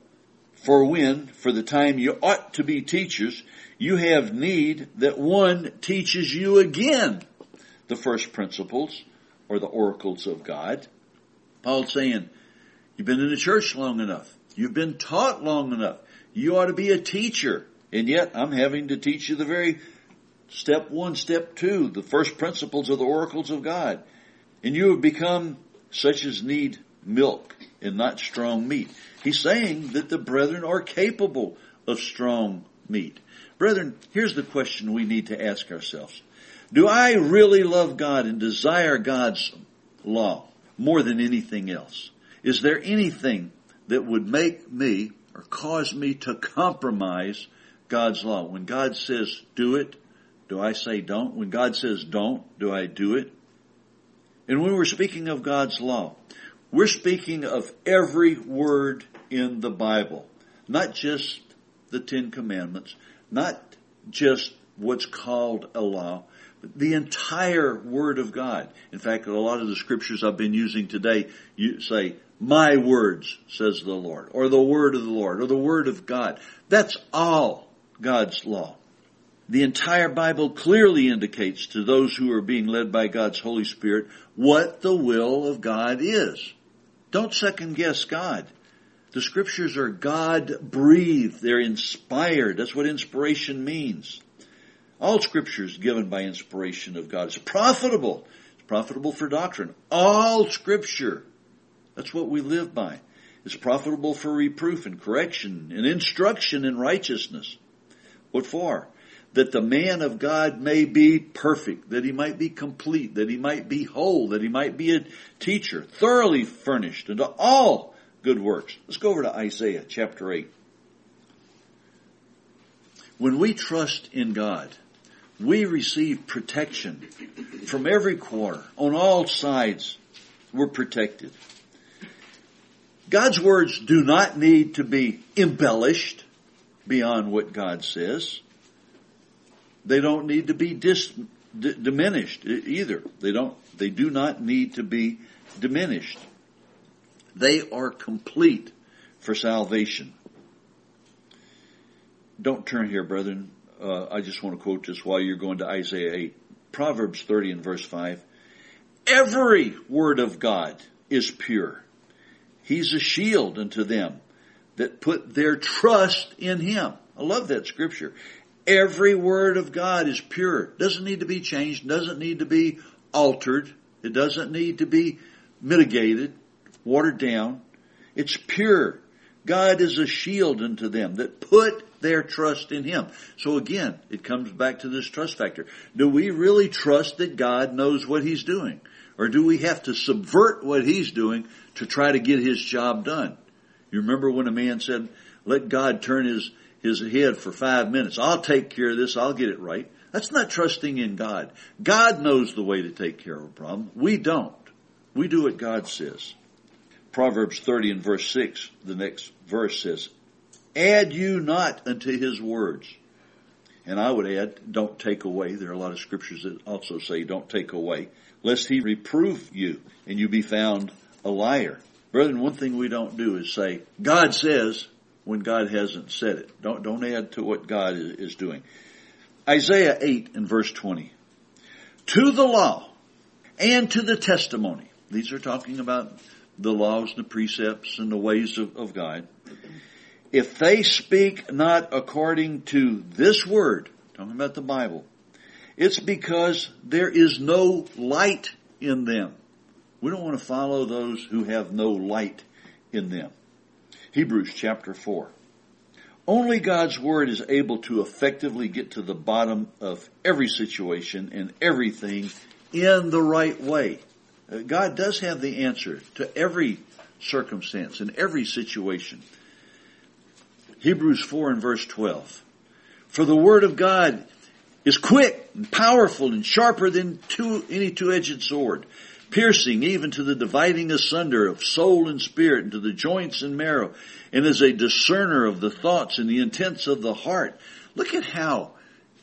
A: for the time you ought to be teachers, you have need that one teaches you again the first principles or the oracles of God. Paul's saying, you've been in the church long enough. You've been taught long enough. You ought to be a teacher. And yet I'm having to teach you the very step 1, step 2, the first principles of the oracles of God. And you have become such as need milk and not strong meat. He's saying that the brethren are capable of strong meat. Brethren, here's the question we need to ask ourselves. Do I really love God and desire God's law more than anything else? Is there anything that would make me or cause me to compromise God's law? When God says do it, do I say don't? When God says don't, do I do it? And when we're speaking of God's law, we're speaking of every word in the Bible, not just the 10 Commandments, not just what's called a law, but the entire Word of God. In fact, a lot of the scriptures I've been using today, you say, my words, says the Lord, or the word of the Lord, or the word of God. That's all God's law. The entire Bible clearly indicates to those who are being led by God's Holy Spirit what the will of God is. Don't second guess God. The Scriptures are God-breathed. They're inspired. That's what inspiration means. All Scripture is given by inspiration of God. It's profitable. It's profitable for doctrine. All Scripture. That's what we live by. It's profitable for reproof and correction and instruction in righteousness. What for? That the man of God may be perfect, that he might be complete, that he might be whole, that he might be a teacher, thoroughly furnished unto all good works. Let's go over to Isaiah chapter 8. When we trust in God, we receive protection from every quarter. On all sides, we're protected. God's words do not need to be embellished beyond what God says. They don't need to be diminished either. They do not need to be diminished. They are complete for salvation. Don't turn here, brethren. I just want to quote this while you're going to Isaiah 8. Proverbs 30 and verse 5. Every word of God is pure. He's a shield unto them that put their trust in Him. I love that scripture. Every word of God is pure. Doesn't need to be changed. Doesn't need to be altered. It doesn't need to be mitigated, watered down. It's pure. God is a shield unto them that put their trust in Him. So again, it comes back to this trust factor. Do we really trust that God knows what He's doing? Or do we have to subvert what He's doing to try to get His job done? You remember when a man said, let God turn his head for 5 minutes. I'll take care of this. I'll get it right. That's not trusting in God. God knows the way to take care of a problem. We don't. We do what God says. Proverbs 30 and verse 6, the next verse says, add you not unto His words. And I would add, don't take away. There are a lot of scriptures that also say don't take away, lest He reprove you and you be found a liar. Brethren, one thing we don't do is say, God says, when God hasn't said it. Don't add to what God is doing. Isaiah 8 and verse 20. To the law and to the testimony. These are talking about the laws and the precepts and the ways of God. If they speak not according to this word, talking about the Bible, it's because there is no light in them. We don't want to follow those who have no light in them. Hebrews chapter 4. Only God's Word is able to effectively get to the bottom of every situation and everything in the right way. God does have the answer to every circumstance and every situation. Hebrews 4 and verse 12. For the Word of God is quick and powerful and sharper than any two-edged sword, piercing even to the dividing asunder of soul and spirit, and to the joints and marrow, and is a discerner of the thoughts and the intents of the heart. Look at how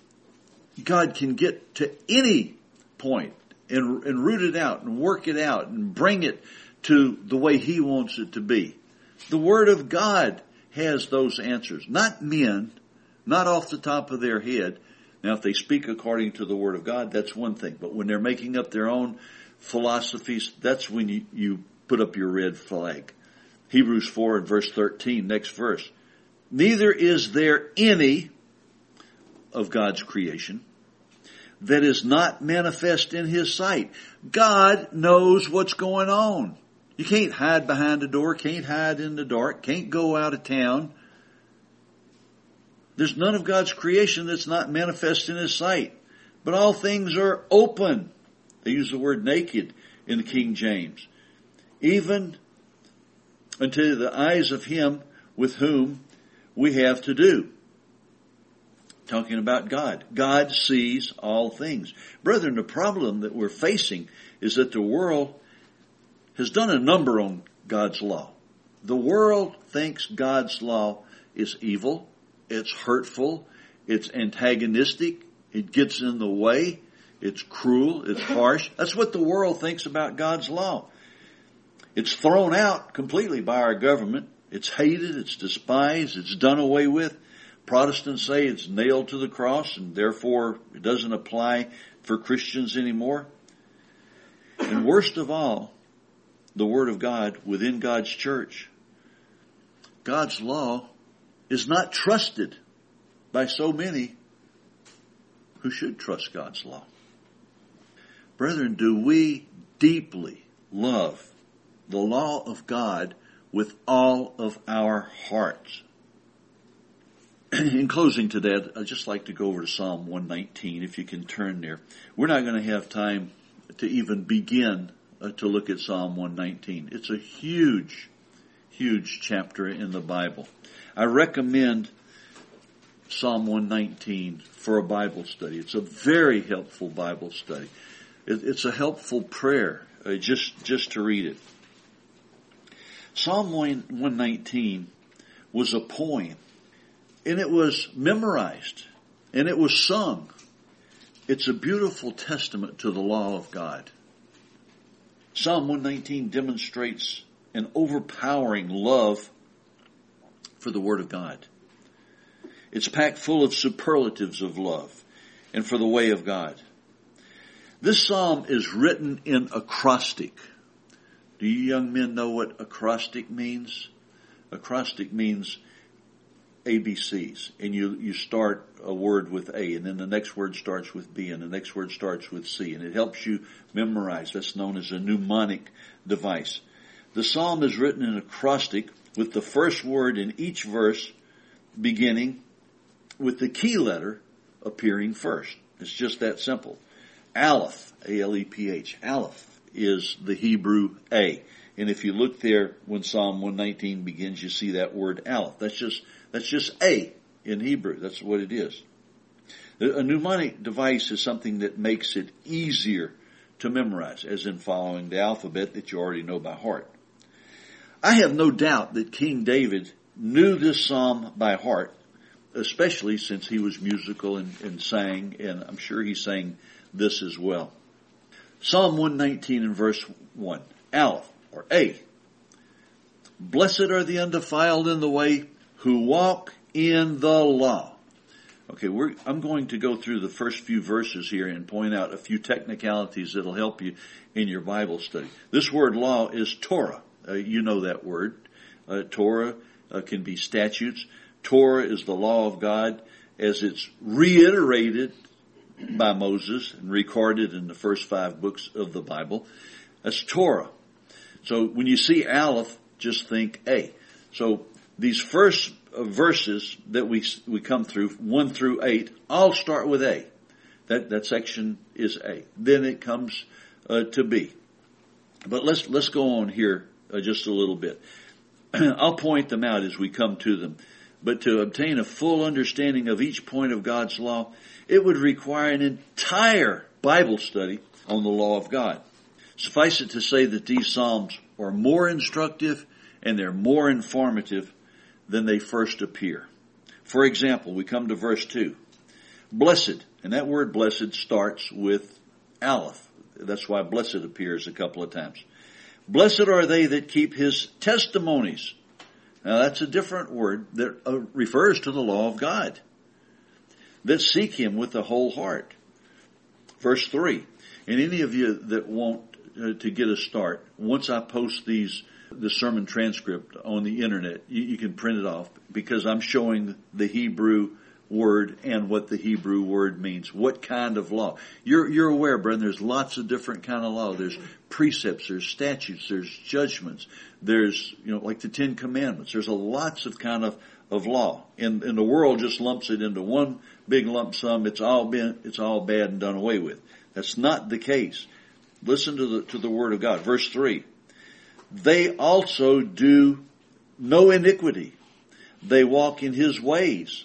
A: God can get to any point and root it out and work it out and bring it to the way He wants it to be. The Word of God has those answers. Not men, not off the top of their head. Now, if they speak according to the Word of God, that's one thing. But when they're making up their own philosophies, that's when you put up your red flag. Hebrews 4 and verse 13, next verse. Neither is there any of God's creation that is not manifest in His sight. God knows what's going on. You can't hide behind a door, can't hide in the dark, can't go out of town. There's none of God's creation that's not manifest in His sight. But all things are open. They use the word naked in the King James. Even unto the eyes of Him with whom we have to do. Talking about God. God sees all things. Brethren, the problem that we're facing is that the world has done a number on God's law. The world thinks God's law is evil, it's hurtful, it's antagonistic, it gets in the way, it's cruel, it's harsh. That's what the world thinks about God's law. It's thrown out completely by our government. It's hated, it's despised, it's done away with. Protestants say it's nailed to the cross and therefore it doesn't apply for Christians anymore. And worst of all, the Word of God within God's church, God's law is not trusted by so many who should trust God's law. Brethren, do we deeply love the law of God with all of our hearts? In closing today, I'd just like to go over to Psalm 119, if you can turn there. We're not going to have time to even begin to look at Psalm 119. It's a huge, huge chapter in the Bible. I recommend Psalm 119 for a Bible study. It's a very helpful Bible study. It's a helpful prayer, just to read it. Psalm 119 was a poem, and it was memorized, and it was sung. It's a beautiful testament to the law of God. Psalm 119 demonstrates an overpowering love for the Word of God. It's packed full of superlatives of love and for the way of God. This psalm is written in acrostic. Do you young men know what acrostic means? Acrostic means ABCs. And you start a word with A, and then the next word starts with B, and the next word starts with C. And it helps you memorize. That's known as a mnemonic device. The psalm is written in acrostic with the first word in each verse beginning with the key letter appearing first. It's just that simple. Aleph, A-L-E-P-H, Aleph is the Hebrew A. And if you look there when Psalm 119 begins, you see that word Aleph. That's just A in Hebrew. That's what it is. A mnemonic device is something that makes it easier to memorize, as in following the alphabet that you already know by heart. I have no doubt that King David knew this psalm by heart, especially since he was musical and sang, and I'm sure he sang this as well. Psalm 119 and verse 1, Aleph, or A. Blessed are the undefiled in the way who walk in the law. Okay, I'm going to go through the first few verses here and point out a few technicalities that'll help you in your Bible study. This word law is Torah. You know that word. Torah can be statutes. Torah is the law of God as it's reiterated by Moses and recorded in the first 5 books of the Bible. That's Torah. So when you see Aleph, just think A. So these first verses that we come through, 1 through 8, all start with A. That section is A. Then it comes to B. But let's go on here just a little bit. I'll point them out as we come to them. But to obtain a full understanding of each point of God's law, it would require an entire Bible study on the law of God. Suffice it to say that these Psalms are more instructive and they're more informative than they first appear. For example, we come to verse 2. Blessed, and that word blessed starts with Aleph. That's why blessed appears a couple of times. Blessed are they that keep His testimonies. Now that's a different word that refers to the law of God. That seek Him with the whole heart. Verse 3. And any of you that want to get a start, once I post the sermon transcript on the internet, you can print it off because I'm showing the Hebrew word and what the Hebrew word means. What kind of law? You're aware, brethren, there's lots of different kind of law. There's precepts, there's statutes, there's judgments. There's, like the 10 Commandments. There's lots of kind of law. And the world just lumps it into one big lump sum. It's all bad and done away with. That's not the case. Listen to the word of God. Verse 3. They also do no iniquity. They walk in His ways.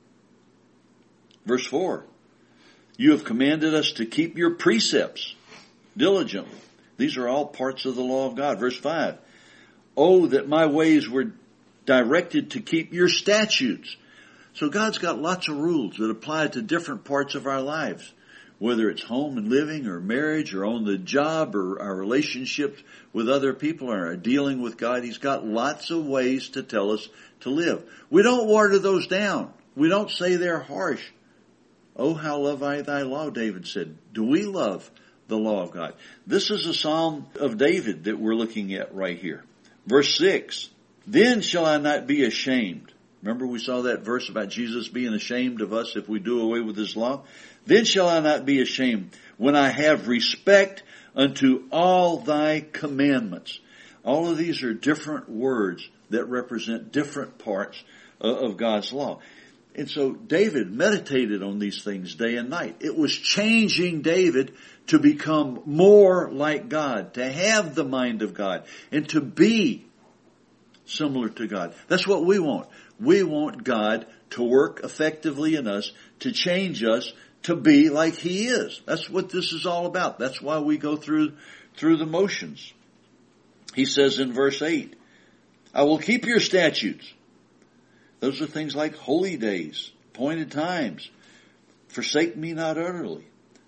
A: Verse 4. You have commanded us to keep your precepts diligently. These are all parts of the law of God. Verse 5. Oh, that my ways were directed to keep your statutes. So God's got lots of rules that apply to different parts of our lives. Whether it's home and living or marriage or on the job or our relationships with other people or our dealing with God. He's got lots of ways to tell us to live. We don't water those down. We don't say they're harsh. Oh, how love I thy law, David said. Do we love the law of God. This is a Psalm of David that we're looking at right here. Verse 6, then shall I not be ashamed. Remember we saw that verse about Jesus being ashamed of us if we do away with His law? Then shall I not be ashamed when I have respect unto all thy commandments. All of these are different words that represent different parts of God's law. And so David meditated on these things day and night. It was changing David to become more like God, to have the mind of God, and to be similar to God. That's what we want. We want God to work effectively in us, to change us, to be like He is. That's what this is all about. That's why we go through the motions. He says in verse 8, I will keep your statutes. Those are things like holy days, appointed times. Forsake me not utterly.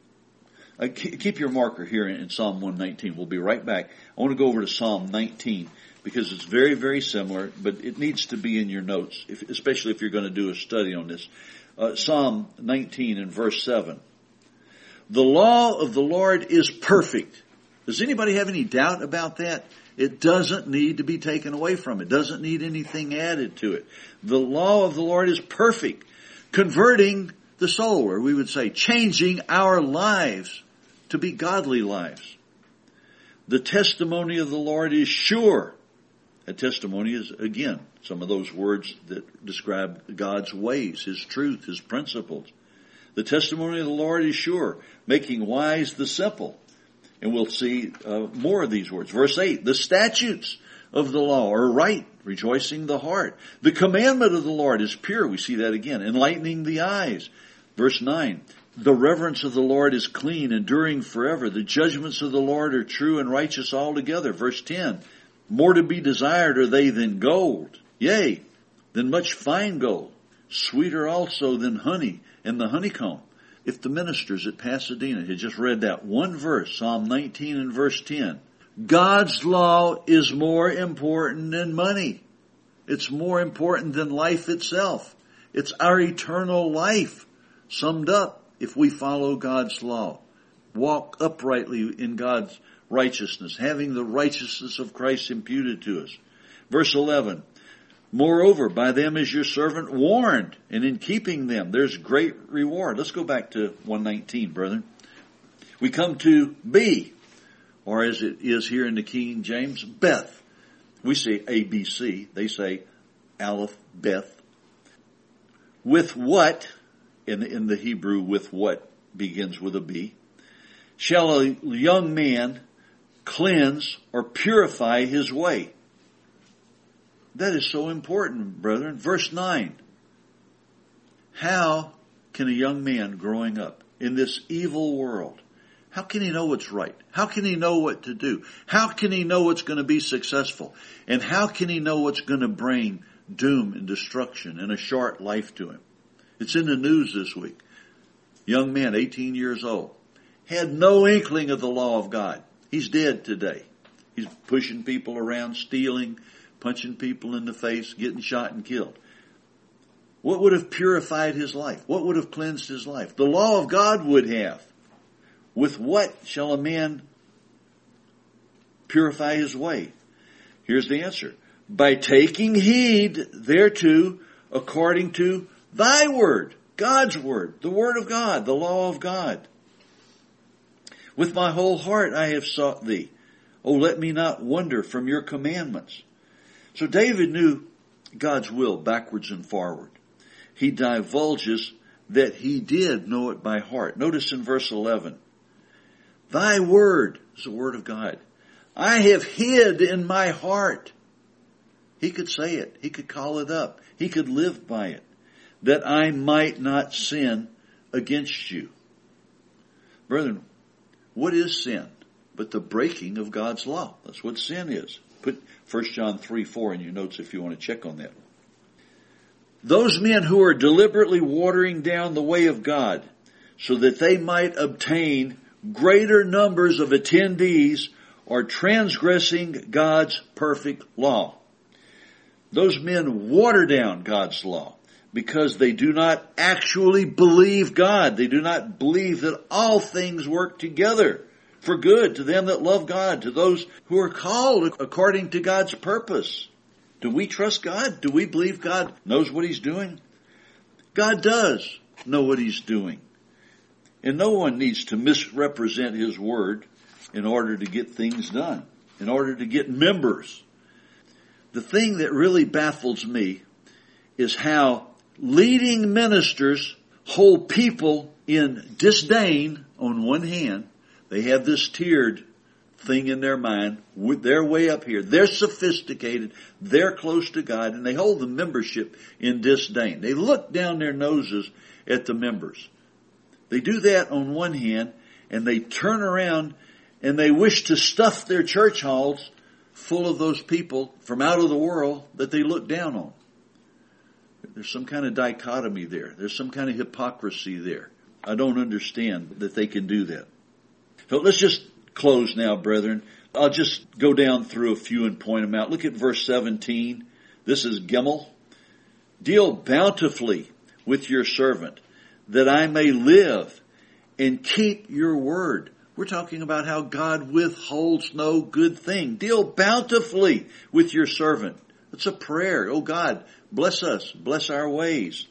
A: Keep your marker here in Psalm 119. We'll be right back. I want to go over to Psalm 19 because it's very, very similar, but it needs to be in your notes, especially if you're going to do a study on this. Psalm 19 and verse 7. The law of the Lord is perfect. Does anybody have any doubt about that? It doesn't need to be taken away from it. It doesn't need anything added to it. The law of the Lord is perfect, converting the soul, or we would say changing our lives to be godly lives. The testimony of the Lord is sure. A testimony is, again, some of those words that describe God's ways, His truth, His principles. The testimony of the Lord is sure, making wise the simple. And we'll see more of these words. Verse 8, the statutes of the law are right, rejoicing the heart. The commandment of the Lord is pure. We see that again, enlightening the eyes. Verse 9, the reverence of the Lord is clean, enduring forever. The judgments of the Lord are true and righteous altogether. Verse 10, more to be desired are they than gold, yea, than much fine gold, sweeter also than honey and the honeycomb. If the ministers at Pasadena had just read that one verse, Psalm 19 and verse 10, God's law is more important than money. It's more important than life itself. It's our eternal life summed up if we follow God's law. Walk uprightly in God's righteousness, having the righteousness of Christ imputed to us. Verse 11, moreover, by them is your servant warned, and in keeping them there's great reward. Let's go back to 119, brethren. We come to B, or as it is here in the King James, Beth. We say ABC. They say Aleph, Beth. With what, in the Hebrew, with what begins with a B, shall a young man cleanse or purify his way? That is so important, brethren. Verse 9. How can a young man growing up in this evil world, how can he know what's right? How can he know what to do? How can he know what's going to be successful? And how can he know what's going to bring doom and destruction and a short life to him? It's in the news this week. Young man, 18 years old, had no inkling of the law of God. He's dead today. He's pushing people around, stealing, punching people in the face, getting shot and killed. What would have purified his life? What would have cleansed his life? The law of God would have. With what shall a man purify his way? Here's the answer. By taking heed thereto according to thy word, God's word, the word of God, the law of God. With my whole heart I have sought thee. Oh, let me not wander from your commandments. So David knew God's will backwards and forward. He divulges that he did know it by heart. Notice in verse 11, thy word is the word of God. I have hid in my heart. He could say it. He could call it up. He could live by it. That I might not sin against you. Brethren, what is sin but the breaking of God's law? That's what sin is. Put 1 John 3:4 in your notes if you want to check on that. Those men who are deliberately watering down the way of God so that they might obtain greater numbers of attendees are transgressing God's perfect law. Those men water down God's law because they do not actually believe God. They do not believe that all things work together for good to them that love God, to those who are called according to God's purpose. Do we trust God? Do we believe God knows what He's doing? God does know what He's doing. And no one needs to misrepresent His word in order to get things done, in order to get members. The thing that really baffles me is how leading ministers hold people in disdain on one hand. They have this tiered thing in their mind. They're way up here. They're sophisticated. They're close to God, and they hold the membership in disdain. They look down their noses at the members. They do that on one hand, and they turn around and they wish to stuff their church halls full of those people from out of the world that they look down on. There's some kind of dichotomy there. There's some kind of hypocrisy there. I don't understand that they can do that. So let's just close now, brethren. I'll just go down through a few and point them out. Look at verse 17. This is Gimel. Deal bountifully with your servant, that I may live and keep your word. We're talking about how God withholds no good thing. Deal bountifully with your servant. It's a prayer. Oh God, bless us. Bless our ways.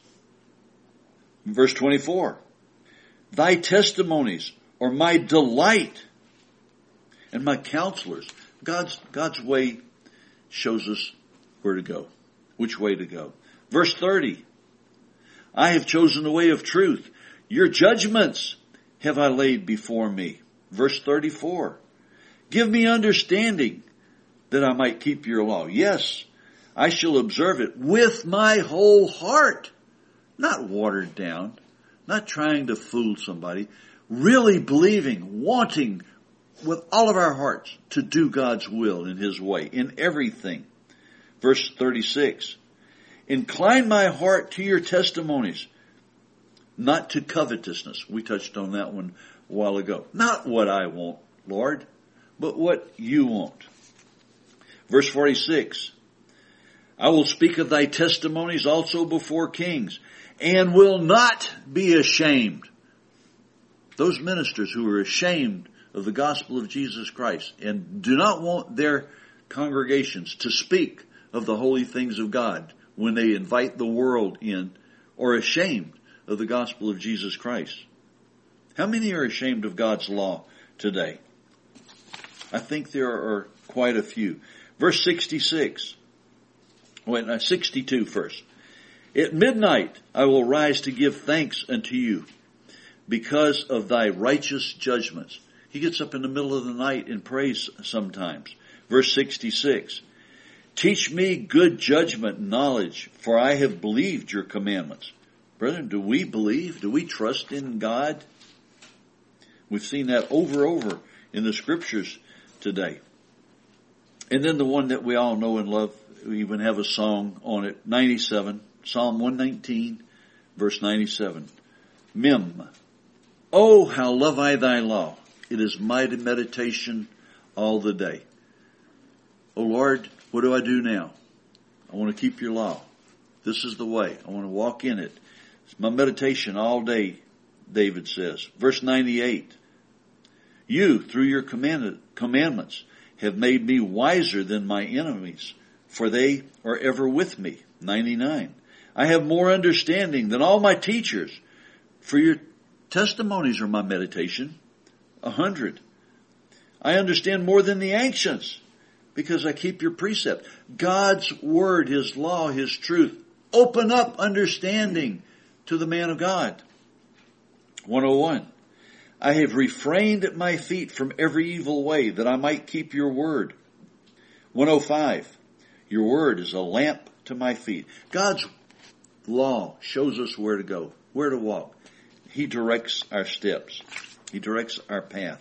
A: Verse 24. Thy testimonies are my delight and my counselors. God's way shows us where to go, which way to go. Verse 30. I have chosen the way of truth. Your judgments have I laid before me. Verse 34. Give me understanding that I might keep your law. Yes, I shall observe it with my whole heart. Not watered down. Not trying to fool somebody. Really believing, wanting with all of our hearts to do God's will in His way, in everything. Verse 36. Incline my heart to your testimonies, not to covetousness. We touched on that one a while ago. Not what I want, Lord, but what you want. Verse 46. I will speak of thy testimonies also before kings, and will not be ashamed. Those ministers who are ashamed of the gospel of Jesus Christ and do not want their congregations to speak of the holy things of God when they invite the world in, or ashamed of the gospel of Jesus Christ. How many are ashamed of God's law today? I think there are quite a few. Verse 66. 62 first. At midnight I will rise to give thanks unto you because of thy righteous judgments. He gets up in the middle of the night and prays sometimes. Verse 66. Teach me good judgment and knowledge, for I have believed your commandments. Brethren, do we believe? Do we trust in God? We've seen that over in the scriptures today. And then the one that we all know and love, we even have a song on it, 97, Psalm 119, verse 97. Mem. Oh, how love I thy law. It is my meditation all the day. Oh Lord, what do I do now? I want to keep your law. This is the way. I want to walk in it. It's my meditation all day, David says. Verse 98. You, through your commandments, have made me wiser than my enemies, for they are ever with me. 99. I have more understanding than all my teachers, for your testimonies are my meditation. 100. I understand more than the ancients, because I keep your precept. God's word, His law, His truth, open up understanding to the man of God. 101. I have refrained at my feet from every evil way, that I might keep your word. 105. Your word is a lamp to my feet. God's law shows us where to go, where to walk. He directs our steps. He directs our path.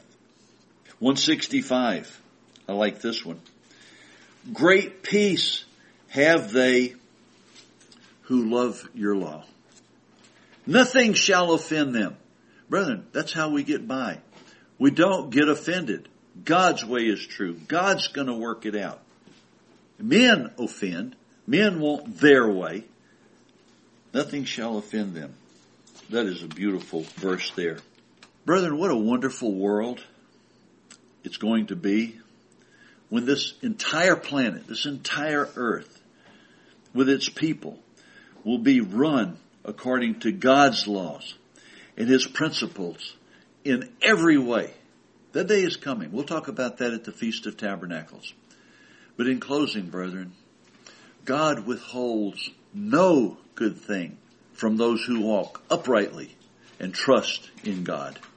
A: 165. I like this one. Great peace have they who love your law. Nothing shall offend them. Brethren, that's how we get by. We don't get offended. God's way is true. God's going to work it out. Men offend. Men want their way. Nothing shall offend them. That is a beautiful verse there. Brethren, what a wonderful world. it's going to be when this entire planet, this entire earth, with its people, will be run according to God's laws and His principles in every way. That day is coming. We'll talk about that at the Feast of Tabernacles. But in closing, brethren, God withholds no good thing from those who walk uprightly and trust in God.